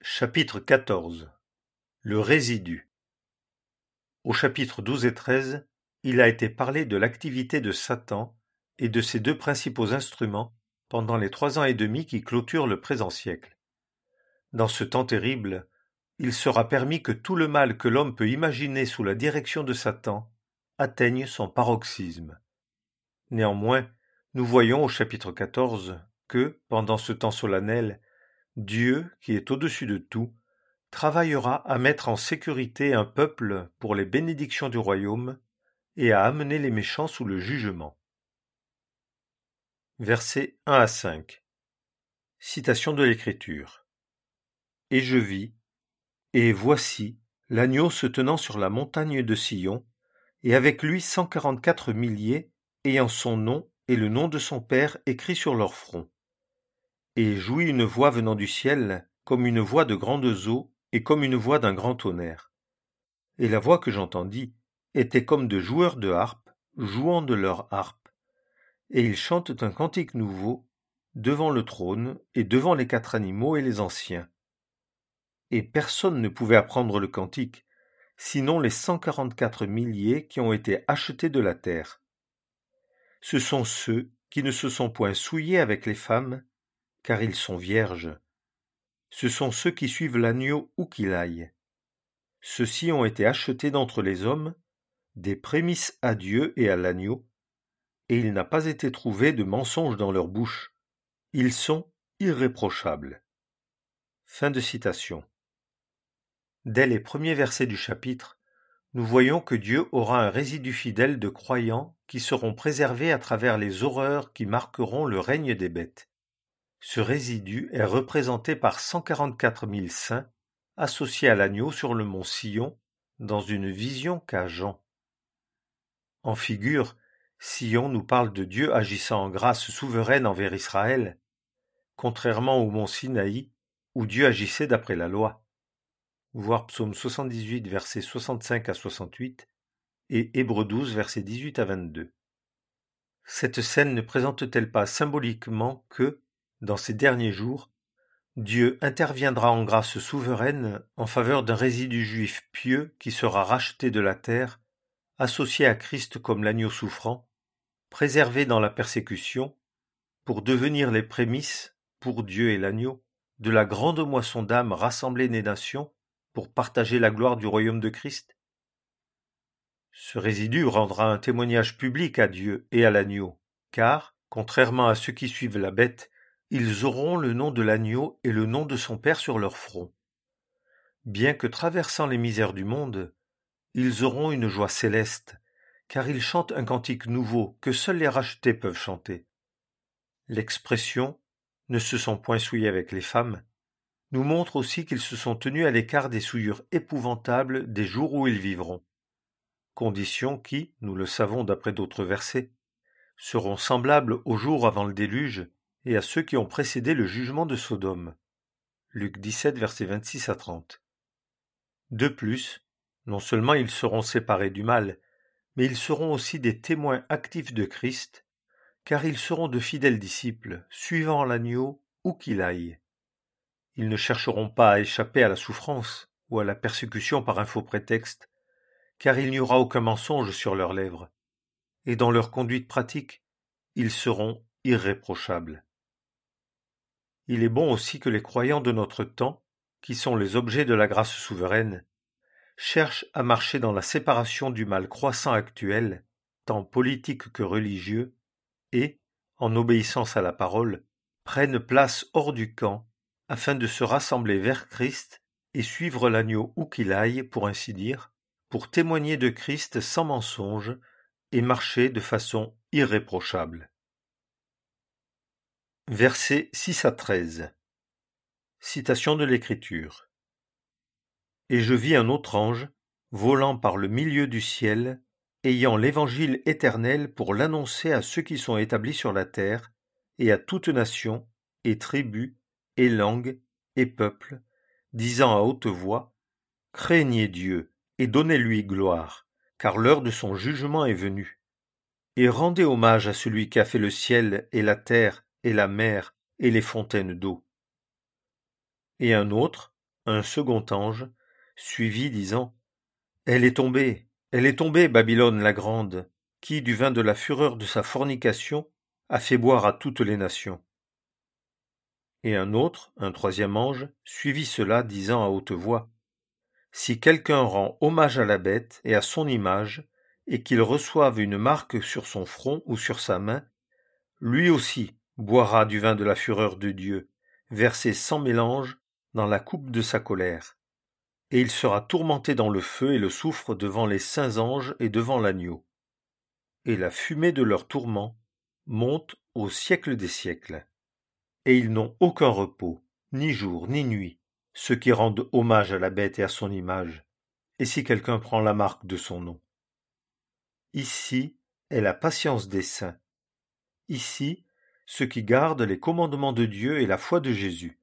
Chapitre 14. Le résidu. Au chapitre 12 et 13, il a été parlé de l'activité de Satan et de ses deux principaux instruments pendant les 3 ans et demi qui clôturent le présent siècle. Dans ce temps terrible, il sera permis que tout le mal que l'homme peut imaginer sous la direction de Satan atteigne son paroxysme. Néanmoins, nous voyons au chapitre 14 que, pendant ce temps solennel, Dieu, qui est au-dessus de tout, travaillera à mettre en sécurité un peuple pour les bénédictions du royaume et à amener les méchants sous le jugement. Versets 1 à 5. Citation de l'Écriture. Et je vis, et voici, l'agneau se tenant sur la montagne de Sion, et avec lui 144 milliers, ayant son nom et le nom de son Père écrit sur leur front. Et j'ouïs une voix venant du ciel, comme une voix de grandes eaux, et comme une voix d'un grand tonnerre. Et la voix que j'entendis était comme de joueurs de harpe, jouant de leur harpe. Et ils chantent un cantique nouveau, devant le trône, et devant les 4 animaux et les anciens. Et personne ne pouvait apprendre le cantique, sinon les 144 milliers qui ont été achetés de la terre. Ce sont ceux qui ne se sont point souillés avec les femmes, car ils sont vierges. Ce sont ceux qui suivent l'agneau où qu'il aille. Ceux-ci ont été achetés d'entre les hommes, des prémices à Dieu et à l'agneau, et il n'a pas été trouvé de mensonge dans leur bouche. Ils sont irréprochables. Fin de citation. Dès les premiers versets du chapitre, nous voyons que Dieu aura un résidu fidèle de croyants qui seront préservés à travers les horreurs qui marqueront le règne des bêtes. Ce résidu est représenté par 144 000 saints associés à l'agneau sur le mont Sion dans une vision qu'a Jean. En figure, Sion nous parle de Dieu agissant en grâce souveraine envers Israël, contrairement au mont Sinaï où Dieu agissait d'après la loi. Voir Psaume 78, versets 65 à 68 et Hébreux 12, versets 18 à 22. Cette scène ne présente-t-elle pas symboliquement que, dans ces derniers jours, Dieu interviendra en grâce souveraine en faveur d'un résidu juif pieux qui sera racheté de la terre, associé à Christ comme l'agneau souffrant, préservé dans la persécution, pour devenir les prémices, pour Dieu et l'agneau, de la grande moisson d'âmes rassemblées des nations pour partager la gloire du royaume de Christ? Ce résidu rendra un témoignage public à Dieu et à l'agneau, car, contrairement à ceux qui suivent la bête, ils auront le nom de l'agneau et le nom de son Père sur leur front. Bien que traversant les misères du monde, ils auront une joie céleste, car ils chantent un cantique nouveau que seuls les rachetés peuvent chanter. L'expression « ne se sont point souillés avec les femmes » nous montre aussi qu'ils se sont tenus à l'écart des souillures épouvantables des jours où ils vivront. Conditions qui, nous le savons d'après d'autres versets, seront semblables aux jours avant le déluge et à ceux qui ont précédé le jugement de Sodome. Luc 17, versets 26 à 30. De plus, non seulement ils seront séparés du mal, mais ils seront aussi des témoins actifs de Christ, car ils seront de fidèles disciples, suivant l'agneau où qu'il aille. Ils ne chercheront pas à échapper à la souffrance ou à la persécution par un faux prétexte, car il n'y aura aucun mensonge sur leurs lèvres, et dans leur conduite pratique, ils seront irréprochables. Il est bon aussi que les croyants de notre temps, qui sont les objets de la grâce souveraine, cherchent à marcher dans la séparation du mal croissant actuel, tant politique que religieux, et, en obéissance à la parole, prennent place hors du camp, afin de se rassembler vers Christ et suivre l'agneau où qu'il aille, pour ainsi dire, pour témoigner de Christ sans mensonge et marcher de façon irréprochable. Versets 6 à 13. Citation de l'Écriture. Et je vis un autre ange, volant par le milieu du ciel, ayant l'évangile éternel pour l'annoncer à ceux qui sont établis sur la terre, et à toute nation, et tribu, et langue, et peuple, disant à haute voix, craignez Dieu, et donnez-lui gloire, car l'heure de son jugement est venue. Et rendez hommage à celui qui a fait le ciel, et la terre, et la mer, et les fontaines d'eau. Et un autre, un second ange suivit, disant: Elle est tombée, Babylone la grande, qui, du vin de la fureur de sa fornication, a fait boire à toutes les nations. Et un troisième ange, suivit cela, disant à haute voix: Si quelqu'un rend hommage à la bête et à son image, et qu'il reçoive une marque sur son front ou sur sa main, lui aussi boira du vin de la fureur de Dieu, versé sans mélange dans la coupe de sa colère. Et il sera tourmenté dans le feu et le soufre devant les saints anges et devant l'agneau. Et la fumée de leur tourment monte au siècle des siècles. Et ils n'ont aucun repos, ni jour, ni nuit, ceux qui rendent hommage à la bête et à son image, et si quelqu'un prend la marque de son nom. Ici est la patience des saints. Ici, ceux qui gardent les commandements de Dieu et la foi de Jésus.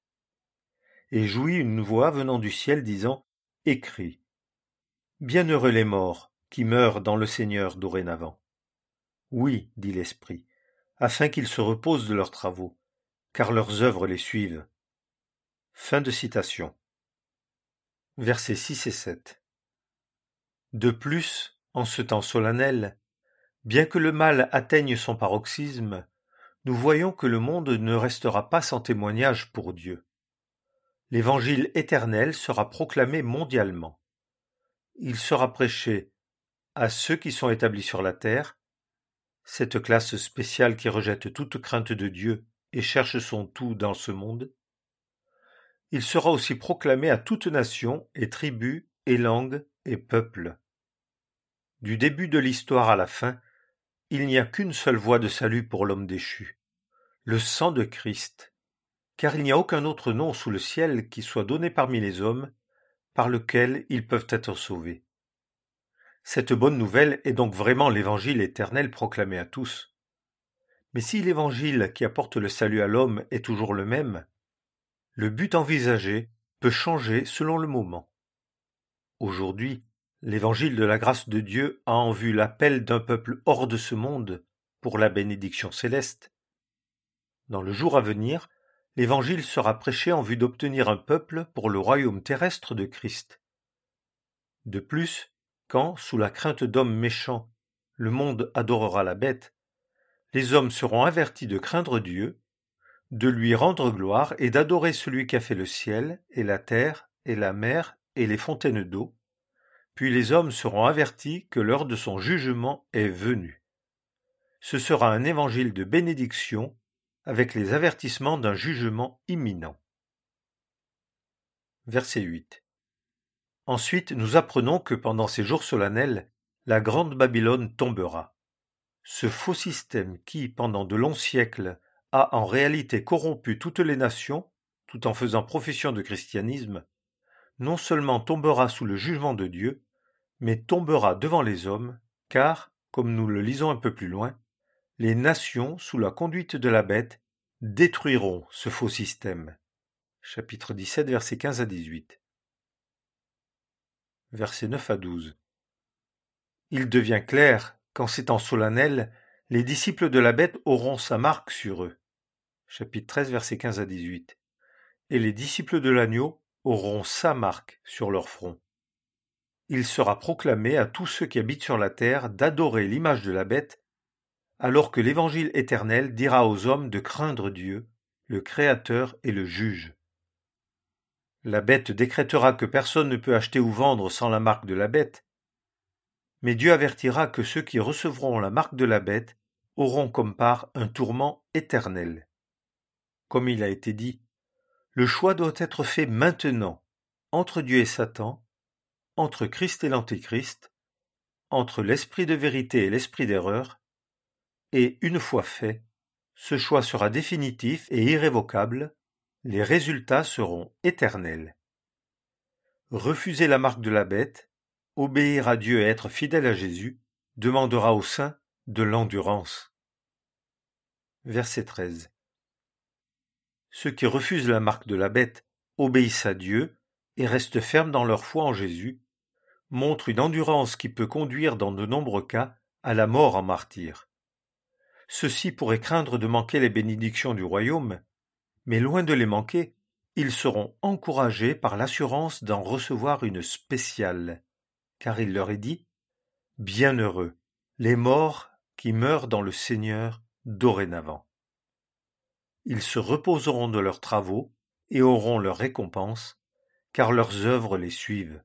Et jouit une voix venant du ciel disant: Écris. Bienheureux les morts qui meurent dans le Seigneur dorénavant. Oui, dit l'Esprit, afin qu'ils se reposent de leurs travaux, car leurs œuvres les suivent. Fin de citation. Versets 6 et 7. De plus, en ce temps solennel, bien que le mal atteigne son paroxysme, nous voyons que le monde ne restera pas sans témoignage pour Dieu. L'évangile éternel sera proclamé mondialement. Il sera prêché à ceux qui sont établis sur la terre, cette classe spéciale qui rejette toute crainte de Dieu et cherche son tout dans ce monde. Il sera aussi proclamé à toute nation et tribu et langue et peuple. Du début de l'histoire à la fin, il n'y a qu'une seule voie de salut pour l'homme déchu, le sang de Christ, car il n'y a aucun autre nom sous le ciel qui soit donné parmi les hommes, par lequel ils peuvent être sauvés. Cette bonne nouvelle est donc vraiment l'évangile éternel proclamé à tous. Mais si l'évangile qui apporte le salut à l'homme est toujours le même, le but envisagé peut changer selon le moment. Aujourd'hui, l'évangile de la grâce de Dieu a en vue l'appel d'un peuple hors de ce monde pour la bénédiction céleste. Dans le jour à venir, l'évangile sera prêché en vue d'obtenir un peuple pour le royaume terrestre de Christ. De plus, quand, sous la crainte d'hommes méchants, le monde adorera la bête, les hommes seront avertis de craindre Dieu, de lui rendre gloire et d'adorer celui qui a fait le ciel et la terre et la mer et les fontaines d'eau, puis les hommes seront avertis que l'heure de son jugement est venue. Ce sera un évangile de bénédiction avec les avertissements d'un jugement imminent. Verset 8. Ensuite, nous apprenons que pendant ces jours solennels, la grande Babylone tombera. Ce faux système qui, pendant de longs siècles, a en réalité corrompu toutes les nations, tout en faisant profession de christianisme, non seulement tombera sous le jugement de Dieu, mais tombera devant les hommes, car, comme nous le lisons un peu plus loin, les nations, sous la conduite de la bête, détruiront ce faux système. Chapitre 17, versets 15 à 18. Versets 9 à 12. Il devient clair qu'en ces temps solennels, les disciples de la bête auront sa marque sur eux. Chapitre 13, versets 15 à 18. Et les disciples de l'agneau auront sa marque sur leur front. Il sera proclamé à tous ceux qui habitent sur la terre d'adorer l'image de la bête, alors que l'évangile éternel dira aux hommes de craindre Dieu, le Créateur et le Juge. La bête décrétera que personne ne peut acheter ou vendre sans la marque de la bête, mais Dieu avertira que ceux qui recevront la marque de la bête auront comme part un tourment éternel. Comme il a été dit, le choix doit être fait maintenant, entre Dieu et Satan, entre Christ et l'Antéchrist, entre l'esprit de vérité et l'esprit d'erreur, et une fois fait, ce choix sera définitif et irrévocable, les résultats seront éternels. Refuser la marque de la bête, obéir à Dieu et être fidèle à Jésus, demandera aux saints de l'endurance. Verset 13. Ceux qui refusent la marque de la bête obéissent à Dieu et restent fermes dans leur foi en Jésus, montrent une endurance qui peut conduire dans de nombreux cas à la mort en martyr. Ceux-ci pourraient craindre de manquer les bénédictions du royaume, mais loin de les manquer, ils seront encouragés par l'assurance d'en recevoir une spéciale, car il leur est dit « Bienheureux, les morts qui meurent dans le Seigneur dorénavant. » Ils se reposeront de leurs travaux et auront leur récompense, car leurs œuvres les suivent.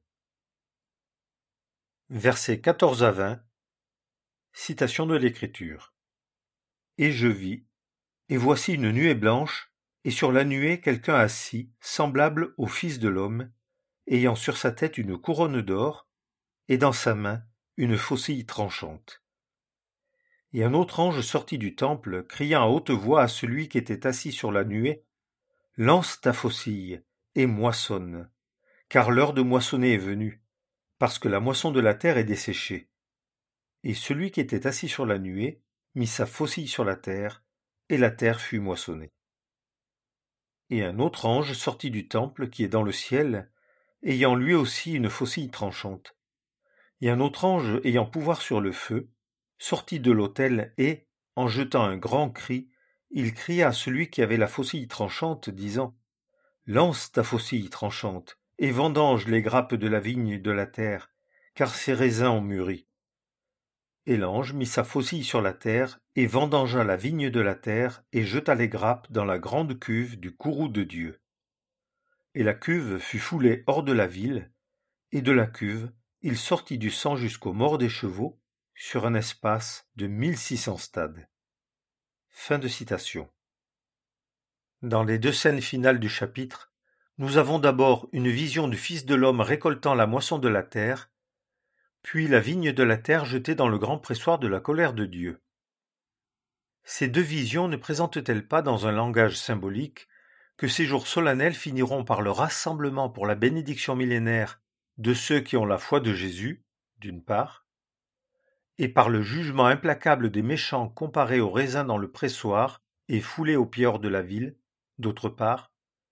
Versets 14 à 20, citation de l'Écriture. Et je vis, et voici une nuée blanche, et sur la nuée quelqu'un assis, semblable au Fils de l'homme, ayant sur sa tête une couronne d'or, et dans sa main une faucille tranchante. Et un autre ange sortit du temple, criant à haute voix à celui qui était assis sur la nuée, « Lance ta faucille, et moissonne, car l'heure de moissonner est venue, parce que la moisson de la terre est desséchée. » Et celui qui était assis sur la nuée mit sa faucille sur la terre, et la terre fut moissonnée. Et un autre ange sortit du temple qui est dans le ciel, ayant lui aussi une faucille tranchante. Et un autre ange ayant pouvoir sur le feu, sortit de l'autel et, en jetant un grand cri, il cria à celui qui avait la faucille tranchante, disant « Lance ta faucille tranchante, et vendange les grappes de la vigne de la terre, car ses raisins ont mûri. » Et l'ange mit sa faucille sur la terre, et vendangea la vigne de la terre, et jeta les grappes dans la grande cuve du courroux de Dieu. Et la cuve fut foulée hors de la ville, et de la cuve il sortit du sang jusqu'aux morts des chevaux, sur un espace de 1600 stades. Fin de citation. Dans les deux scènes finales du chapitre, nous avons d'abord une vision du Fils de l'homme récoltant la moisson de la terre, puis la vigne de la terre jetée dans le grand pressoir de la colère de Dieu. Ces deux visions ne présentent-elles pas, dans un langage symbolique, que ces jours solennels finiront par le rassemblement pour la bénédiction millénaire de ceux qui ont la foi de Jésus, d'une part, et par le jugement implacable des méchants comparés aux raisins dans le pressoir et foulés au pied hors de la ville, d'autre part?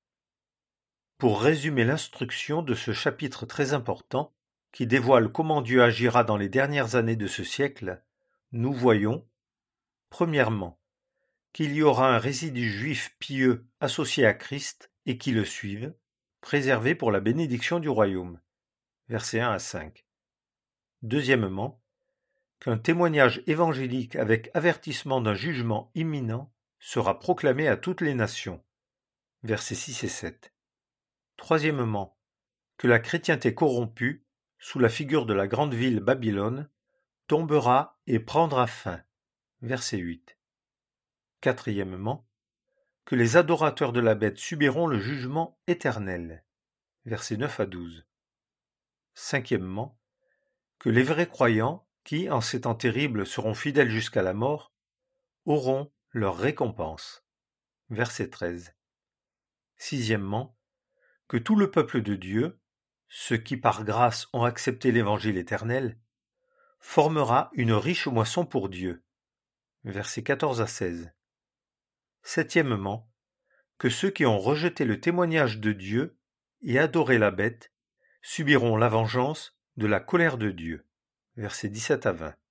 Pour résumer l'instruction de ce chapitre très important, qui dévoile comment Dieu agira dans les dernières années de ce siècle, nous voyons, premièrement, qu'il y aura un résidu juif pieux associé à Christ et qui le suive, préservé pour la bénédiction du royaume. Versets 1 à 5. Deuxièmement, qu'un témoignage évangélique avec avertissement d'un jugement imminent sera proclamé à toutes les nations. Versets 6 et 7. Troisièmement, que la chrétienté corrompue, sous la figure de la grande ville Babylone, tombera et prendra fin. Verset 8. Quatrièmement, que les adorateurs de la bête subiront le jugement éternel. Versets 9 à 12. Cinquièmement, que les vrais croyants, qui, en ces temps terribles, seront fidèles jusqu'à la mort, auront leur récompense. Verset 13. Sixièmement, que tout le peuple de Dieu, ceux qui par grâce ont accepté l'évangile éternel, formera une riche moisson pour Dieu. Versets 14 à 16. Septièmement, que ceux qui ont rejeté le témoignage de Dieu et adoré la bête subiront la vengeance de la colère de Dieu. Versets 17 à 20.